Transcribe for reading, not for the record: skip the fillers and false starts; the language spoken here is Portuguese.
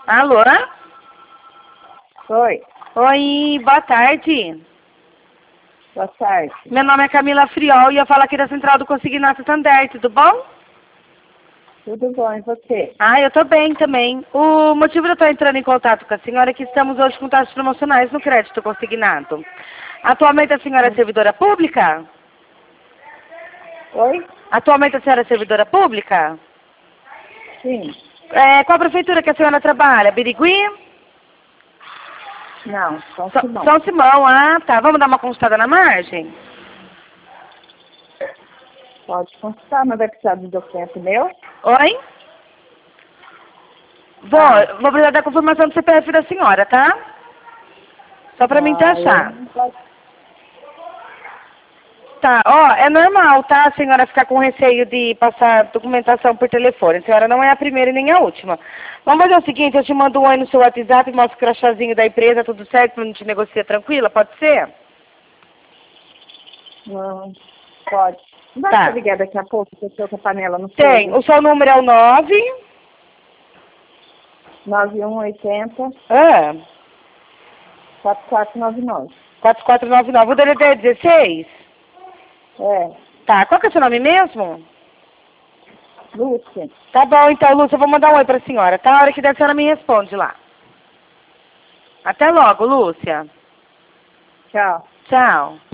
Alô? Oi, Oi, boa tarde. boa tarde. Meu nome é Camila Friol e eu falo aqui da Central do Consignato Santander, tudo bom? Tudo bom, e você? Ah, eu tô bem também. O motivo de eu estar entrando em contato com a senhora é que estamos hoje com taxas promocionais no crédito consignado. Atualmente a senhora é servidora pública? Oi? Atualmente a senhora é servidora pública? Sim. Qual a prefeitura que a senhora trabalha? Birigui? Não, São São Simão. São Simão, ah, tá. Vamos dar uma consultada na margem? Pode consultar, mas vai precisar do documento meu? Oi? Ah, Vou precisar da confirmação do CPF da senhora, tá? Só pra mim eu taxar. não posso. Tá, ó, é normal, tá? A senhora ficar com receio de passar documentação por telefone. A senhora não é a primeira e nem a última. Vamos fazer o seguinte, eu te mando um oi no seu WhatsApp, mostro o crachazinho da empresa, tudo certo, a gente negocia tranquila, pode ser? Não, pode. Não vai Tá. te ligar daqui a pouco, que eu estou com a panela no Tem, fogo? o seu número é o 9... 9180 Ah, 4499. 4499. O DDD é 16? É, Tá, qual que é o seu nome mesmo? Lúcia. Tá bom, então, Lúcia, eu vou mandar um oi pra senhora, tá? A hora que der, a senhora me responde lá. Até logo, Lúcia. Tchau. Tchau.